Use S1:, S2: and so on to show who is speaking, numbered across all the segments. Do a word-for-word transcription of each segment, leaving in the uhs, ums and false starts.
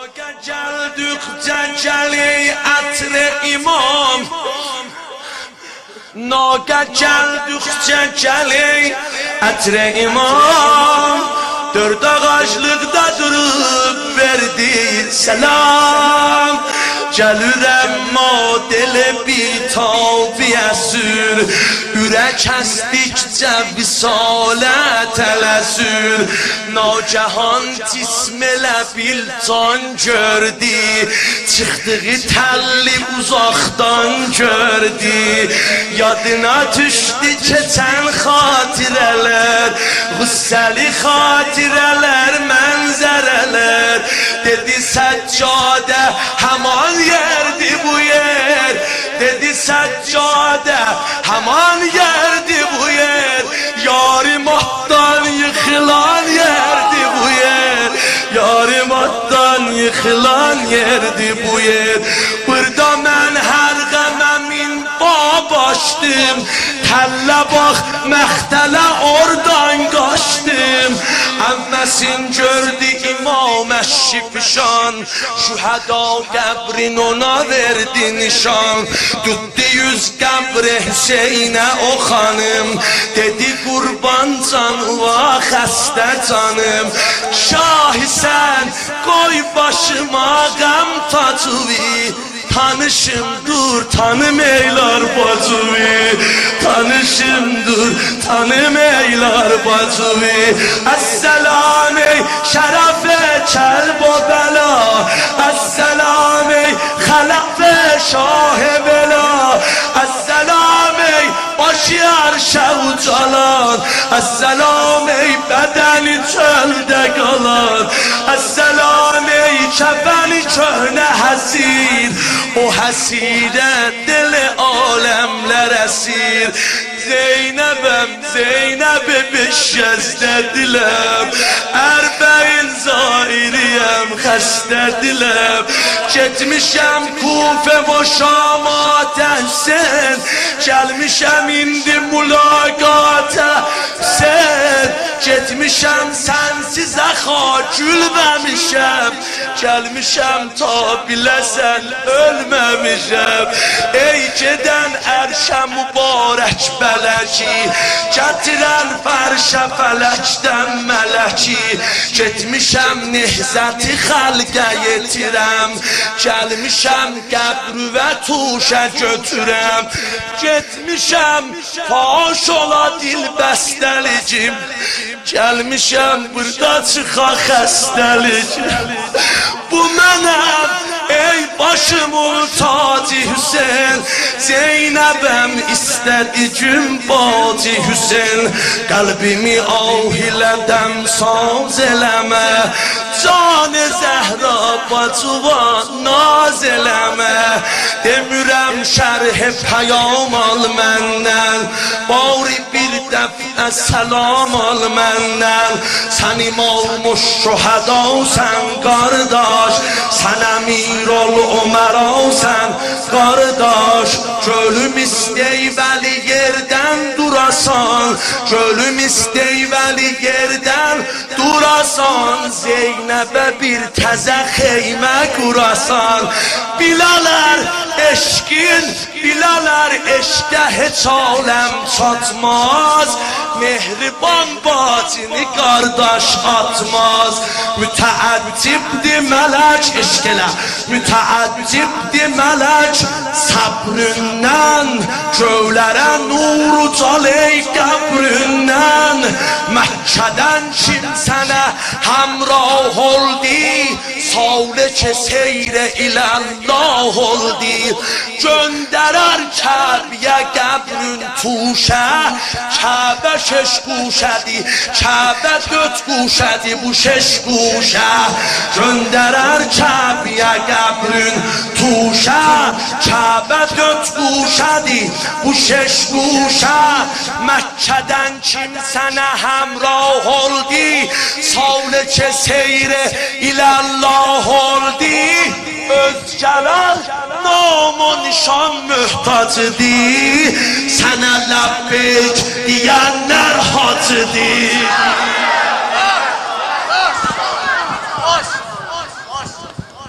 S1: geldikçe geli atlı imam, Naga geldikçe geli atlı imam, dört ağaçlıkta durup verdi selam. Gelirem model bir tabiye sür, ürek estikçe visale telesür. Nagehan tismele bil can gördü, çıktığı telli uzaktan gördü. Yadına düştü geçen hatireler, gusseli hatireler, menzereler. Dedi seccade hemen yerdi bu yer, dedi seccade hemen yerdi bu yer. Yarim attan yıkılan yerdi bu yer, yarim attan yıkılan yerdi bu yer. Burada mən her qəməmin babaşdım, təlle bak məxtələ oradan qaçdım. Əmməsin gördü İmam Əşşifşan, şühəda qəbrin ona verdi nişan. Tutdu yüz qəbri Hüseynə o xanım, dedi qurban canıva xəstə canım. Şah-ı sən qoy başıma qəm tacıvi, tanışım dur tanım eylar bacıvi, tanışım dur tanım eylar bacıvi. Esselam ey şerefe kelb o bela, esselam ey halafe şah bela, esselam ey başı arşe ucalan, esselam ey bedeni çölde kalan, esselam ey kefeni köhne hasir, o hasire dili alemler esir. Zeynep'em Zeynep'i beş yazderdiler, Erbeğin zairiyem xəstədirlər. Getmişəm Kufe və Şamata sen, gelmişəm indi mülaqata sen. Getmişəm sensiz əxa gülməmişəm, gelmişəm ta biləsən ölməmişəm. Ey gedən ərşə mübarək bələki, gətirən fərşə fələkdən mələki. Getmişəm nehzəti xəlqə yetirəm, gelmişəm qəbri və tuşə götürəm. Getmişəm faş ola dil bəstəlicim, gelmişəm burada çıxa xəstəlicim. Bu mənəm ey başımın tacı Hüseyin, Zeynep'em istedi cümbacı Hüseyin. Kalbimi ah ile dem saz eleme, can-ı Zəhra bacıva naz eleme. Demirəm şərh pəyam al məndən, bari bir dəfə səlam al məndən. Sən imam-ı şühədasən qardaş, sən əmir-ol Ömerasən qardaş. Gölüm isteyvəli yerdən durasan, gölüm isteyvəli yerdən durasan. Zeynep'e bir təzə xeymə qurasan. Bilalər eşkin, bilalər eşkə heç aləm çatmaz. Mehriban batini qardaş atmaz. Mütəəccibdir mələk eşkələ, mütəəccibdir mələk sabründən. Göylərə nur ucal ey qəbrindən. Məkkədən kim sənə həmrah oldi, salik seyre ilallah oldi. Göndərər Kəbəyə qəbrin tuşə, Kəbə şeş quşədi, Kəbə döt quşədi, bu şeş quşə. Göndərər Kəbəyə qəbrin tuşə, Kəbə döt quşədi, bu şeş quşə. Məkkədən kim sənə həmrah oldi, salik seyre ilallah oldi. Özgələr nam o nişan mühtacıdır, sənə ləbbeyk deyənlər hacıdır.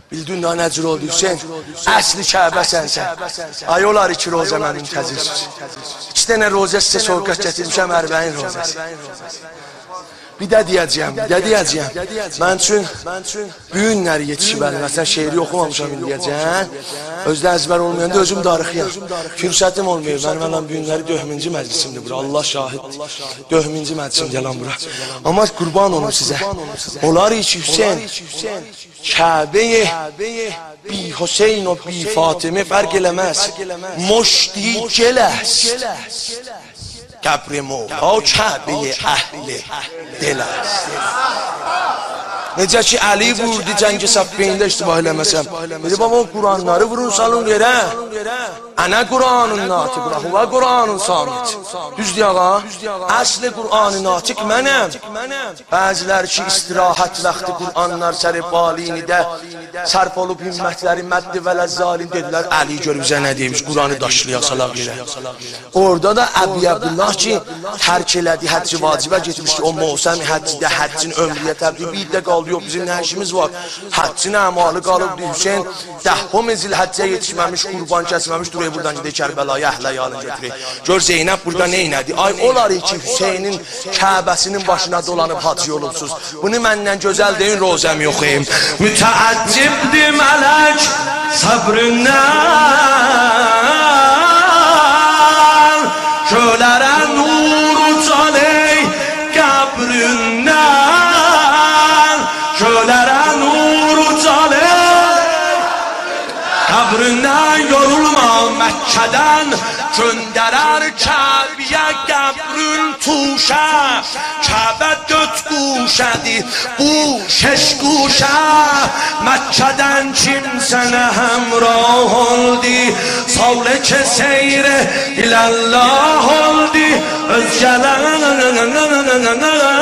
S1: Bildin daha necür oldu Hüseyin? Əsli Kəbə sənsən. Ay olar iki roza mən müntəzirsiz. İki dənə roza sizə sorqat gətirmişəm, ərbəyin rozası. Bir də deyəcəyəm, bir də deyəcəyəm. Mən üçün büyünləri yetişib əlbəttən şeiri oxumamışam deyəcəm. Özdə əzbər olmayanda özüm darıxıyam. Fürsətim olmuyor. Mənim ələm büyünləri döhmüncü məclisimdir bura. Allah şahiddir. Döhmüncü məclisimdir lan bura. Amma qurban olum sizə. Olar ki Hüseyin, Kəbəyi bi Hüseyin o bi Fatime fərq eləməz. Moşdi gələs. Qəbri Mola Kəbəyi əhli dil است. Necə ki Əli vurdu cəngi səffeyində iştibah eləməsəm. Dedi baba Quranları vurun salın yerə. Ənə Quranın natiq, və Quranın samit. Düzdür ağa? Əsli Quranın natiq mənəm. Bəzilər ki istirahət vaxtı Quranlar səri balinidə sərf olub himmətləri məddi və ləzzalin dedilər. Əli görüb bizə nə deymiş, Quranı daşlayaq salaq yerə. Orada da Əbi Abdullah ki tərk elədi, həcci vacibə getmişdi. O Mosəm həccidə həccin ömriyə təbdil bir də qaldı. Yox, bizim nə işimiz var? Həccin əmalı qalıbdı Hüseyin. Dəhhom zil həccə yetişməmiş, qurban kəsməmiş. Duraya buradan gedək Kərbəlaya, əhlə yalın götürək. Gör Zeynəb burada neynədi? Ay olar ki Hüseynin Kəbəsinin başına dolanıb hacı olubsuz. Bunu məndən gözəl deyin, rozəm yoxuyum. Mütəəccibdir mələk səbründən, kölərə nur ucaley qəbründən, kölərə nur ucaley qəbründən, yorulma Məkkədən göndərər Kəbəyə qəbrün tuşə. Kəbə dörd quşədir, bu şeş quşə. Məkkədən kimsənə həmrah oldu, salək seyr ilallah oldu. Özgələr